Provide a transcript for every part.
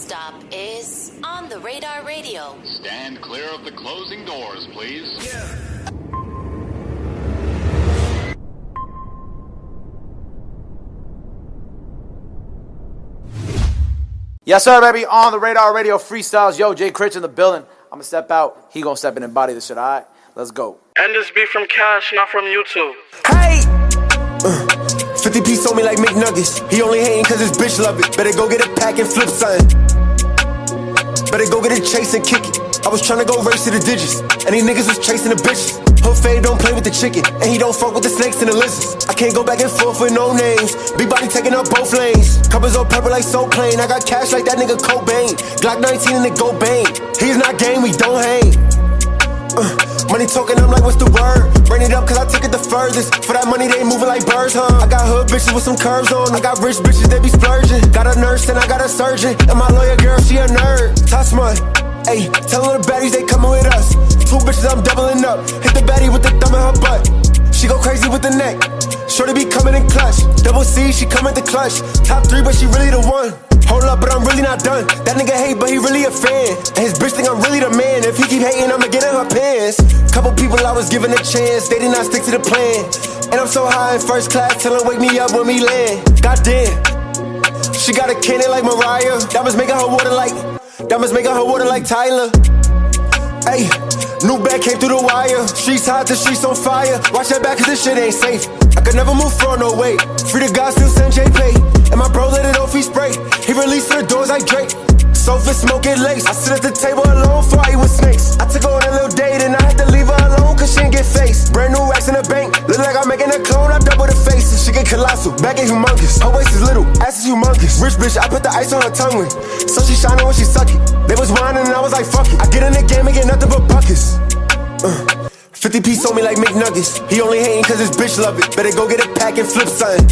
stop is On the Radar Radio. Stand clear of the closing doors, please. Yeah. Yes, sir, baby. On the Radar Radio freestyles. Yo, Jay Critch in the building. I'm going to step out. He going to step in and body this shit, all right? Let's go. And this be from Cash, not from YouTube. Hey! 50p sold me like McNuggets. He only hating cause his bitch love it. Better go get a pack and flip something. Better go get a chase and kick it. I was tryna go race to the digits, and these niggas was chasing the bitches. Hood fade don't play with the chicken, and he don't fuck with the snakes and the lizards. I can't go back and forth with no names. Big body taking up both lanes. Covers all purple like so plain. I got cash like that nigga Cobain. Glock 19 and it go bang. He's not game, we don't hang. Money talking, I'm like, what's the word? Bring it up cause I took it the furthest. For that money, they moving like birds, huh? I got hood bitches with some curves on. I got rich bitches, they be splurging. Got a nurse and I got a surgeon. And my lawyer girl, she a nerd. Toss money. Ayy, tell her the baddies, they coming with us. Two bitches, I'm doubling up. Hit the baddie with the thumb in her butt. She go crazy with the neck. Shorty be coming in clutch. Double C, she come at the clutch. Top 3, but she really the one. Hold up, but I'm really not done. That nigga hate, but he really a fan. And his bitch think I'm really the man. If he keep hating, I'ma get in her pants. Couple people I was giving a chance, they did not stick to the plan. And I'm so high in first class, tell her wake me up when we land. Goddamn, she got a cannon like Mariah. Diamonds making her water like Tyler. Ayy, new bag came through the wire. Streets hot, the streets on fire. Watch that back cause this shit ain't safe. I could never move fraud, no way. Free to God, still send J-Pay. And my bro let it off, he spray. He released to the doors like Drake. Sofa smoking lace. I sit at the table alone before I eat with snakes. I took her on a little date and I had to leave her alone cause she didn't get faced. Brand new racks in the bank. Look like I'm making a clone, I double the faces. She get colossal, back ain't humongous. Her waist is little, ass is humongous. Rich bitch, I put the ice on her tongue ring. So she shining when she suck it. They was whining and I was like fuck it. I get in the game and get nothing but buckets. 50p sold me like McNuggets. He only hating cause his bitch love it. Better go get a pack and flip something.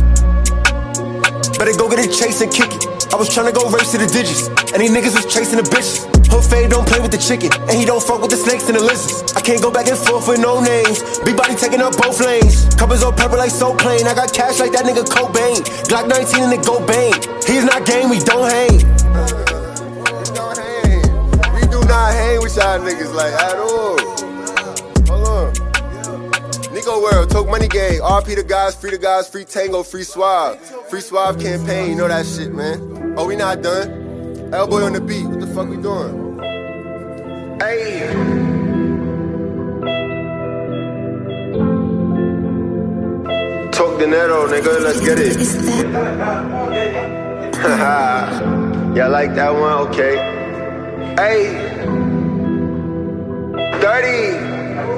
Better go get a chase and kick it. I was tryna go race to the digits, and these niggas was chasing the bitches. Hood fade don't play with the chicken, and he don't fuck with the snakes and the lizards. I can't go back and forth with no names. Big body taking up both lanes. Covers all purple like so plain. I got cash like that nigga Cobain. Glock 19 and it go bang. He's not game, we don't hang. We do not hang with y'all niggas like at all. Hold on. Nico World, Toke Money Gang, RP the guys, free Tango, free Suave. Free Suave campaign, you know that shit, man. Oh, we not done? Elboy on the beat, what the fuck we doing? Hey. Talk dinero, nigga, let's get it. Y'all like that one? Okay. Hey. 30.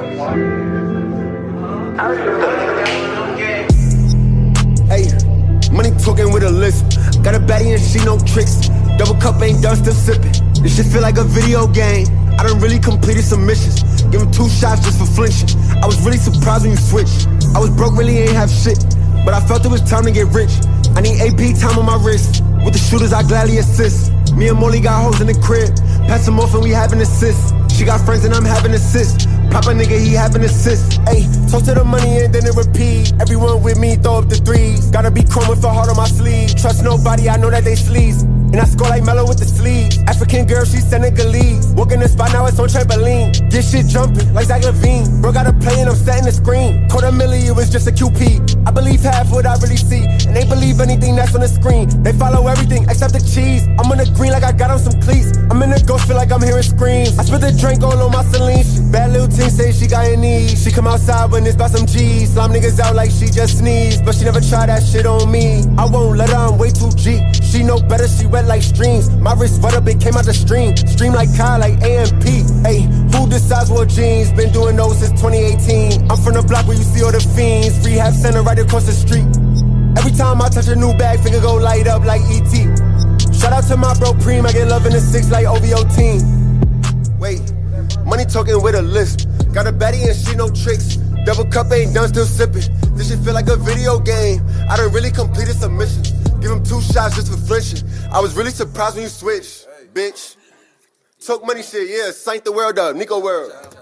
Hey, money talking with a lisp. Got a baddie and she no tricks. Double cup ain't done, still sipping. This shit feel like a video game. I done really completed some missions. Give him 2 shots just for flinching. I was really surprised when you switched. I was broke, really ain't have shit, but I felt it was time to get rich. I need AP time on my wrist. With the shooters, I gladly assist. Me and Molly got hoes in the crib. Pass them off and we having assists. She got friends and I'm having assists. Pop a nigga, he having assists. Ayy, talk to the money and then it repeat. Everyone with me, throw up the threes. Gotta be chrome with a heart on my sleeve. Trust nobody, I know that they sleaze. And I score like Mello with the sleeves. African girl, she Senegalese. Walking the spot, now it's on trampoline. Get shit jumping, like Zach Levine. Bro got a play and I'm setting the screen. $250,000, it was just a QP. I believe half what I really see. And they believe anything that's on the screen. They follow everything except the cheese. I'm on the green like I got on some cleats. I'm in the ghost, feel like I'm hearing screams. I spit the drink all on my Celine. Bad little team say she got her knees. She come outside when it's about some G's. Slime niggas out like she just sneezed. But she never tried that shit on me. I won't let her, I'm way too G. She know better, she wet like streams. My wrist wet up, it came out the stream. Stream like Kyle, like AMP. Hey, who decides what jeans? Been doing those since 2018. I'm from the block where you see all the fiends. Rehab center right across the street. Every time I touch a new bag, finger go light up like ET. Shout out to my bro Preem, I get love in the 6 like OVO team. Wait, money talking with a lisp. Got a baddie and she no tricks. Double cup ain't done, still sipping. This shit feel like a video game. I done really completed some missions. Give him 2 shots just for flinching. I was really surprised when you switched, bitch. Toke Money shit, yeah, sank the world up. Nico World.